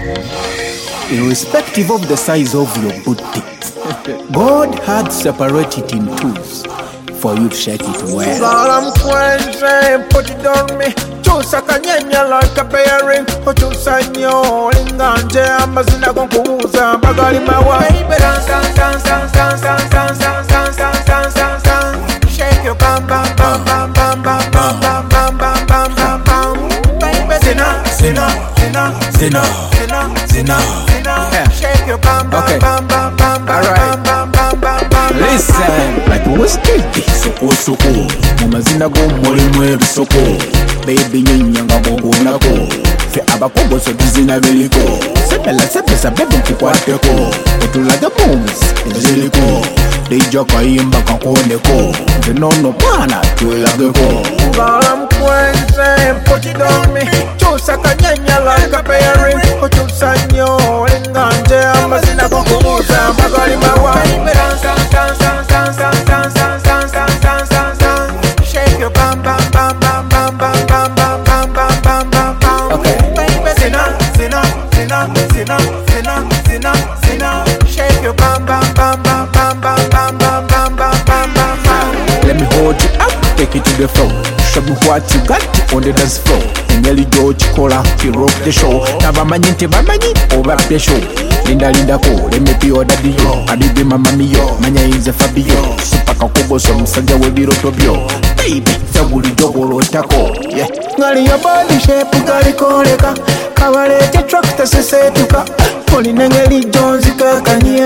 Irrespective of the size of your booty, God had separated in twos for you to shake it well. Girl, I'm crazy, put it on me. Choose a kanyanya like a bearing. Choose a new linganje. Amazina konkuza bagali mawa. Baby, dance, dance, dance, dance, dance, dance, dance, dance, dance, dance, dance, dance, dance. Shake your bam, bam, bam, bam, bam, bam, bam, bam, bam, bam, bam, bam, bam. Baby, zina, zina, zina, zina, zina, zina, zina. Shake your bam, bam, bam, bam, bam, bam, bam, bam, bam, bam. Listen, like what's this? Soko mumazina go mulimu ebisoko baby nyinyanga bobonako fe abakoboso tuzina beliko sebela sepesa bebe nkukwateko otulaga bombs eziliko dejo kayimba kakoneko zinono pana tulageko. Girl, I'm crazy, put it on me. Choose a kanyanya like a bearing. Choose a new linganje. Amazina konkuza bagali mawa. Baby, dance, dance, dance, dance, dance, dance, dance, dance, dance, dance, dance, dance. Shake your bam, bam, bam, bam, bam, bam, bam, bam, bam, bam, bam, bam, bam. Okay. Baby, zina, zina, zina, zina, zina, zina, zina. Shake your bam, bam, bam, bam, bam, bam, bam, bam, bam, bam, bam, bam. Let me hold you up, take it to the floor. Show me what you got on the dance floor. Nyali George Kola, he rock the show. Nabamanyi tebamanyi, over the show. Linda Linda ko, let me be your daddy yo. Adibi mama miyo, manya inze Fabio. Supaka kuboso, msanja webiro tobio. Baby, zabuli jogolo tako. Yeah. Ngali your body shape, gali koleka. Kabalete tractor sesetuka. Koli nengeli Jones kakanya.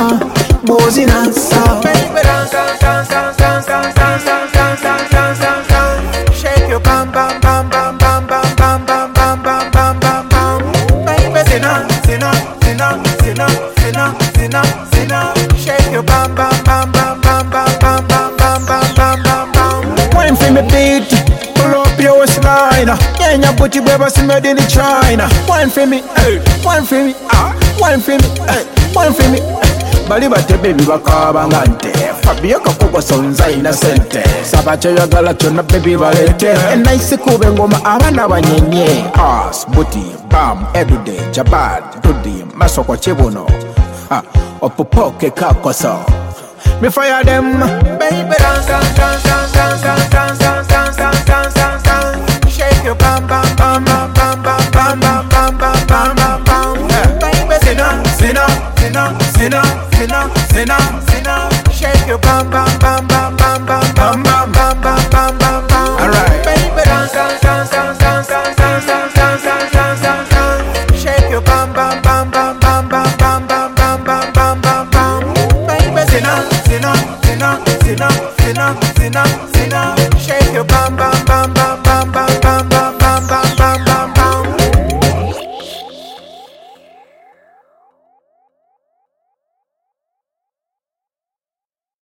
Bozi nansa. Baby, dance, dance, dance, dance, dance, dance, dance, dance, dance, dance, dance, dance. Shake your bam, bam, bam, bam, bam, bam, bam, bam, bam, bam, bam, bam, bam. Baby, zina, zina, zina, zina, zina, zina, zina. Shake your bam, bam, bam, bam, bam, bam, bam, bam, bam, bam, bam, bam, bam. Wine for me beat, pull up your waistline. Yeah, your booty baby, see me in the China. Wine for me, hey, wine for me, wine for me, hey, wine for me. Bali bate baby bakabanga nte Fabio kakubo sonza ina sente Sabache yagala chona baby balete Nice kube ngoma abana banyenye Ass, booty, bam, everyday Jabad, dudi, masoko chibuno Opopoke kakoso Me fire them Baby dance, dance, dance, dance, dance, dance, dance, dance, dance, dance, dance, dance. Shake your bam, bam, bam, bam, bam, bam, bam, bam, bam, bam, bam, bam, bam. Baby zina, zina, zina, zina, zina, zina, zina. Shake your bam, bam, bam, bam, bam, bam, bam, bam, bam, bam, bam, bam, bam. Alright. Baby dance, dance, dance, dance, dance, dance, dance, dance, dance, dance, dance, dance, dance. Shake your bam, bam, bam, bam, bam, bam, bam, bam, bam, bam, bam, bam, bam. Baby zina, zina, zina, zina, zina, zina, zina. Shake your bam, bam.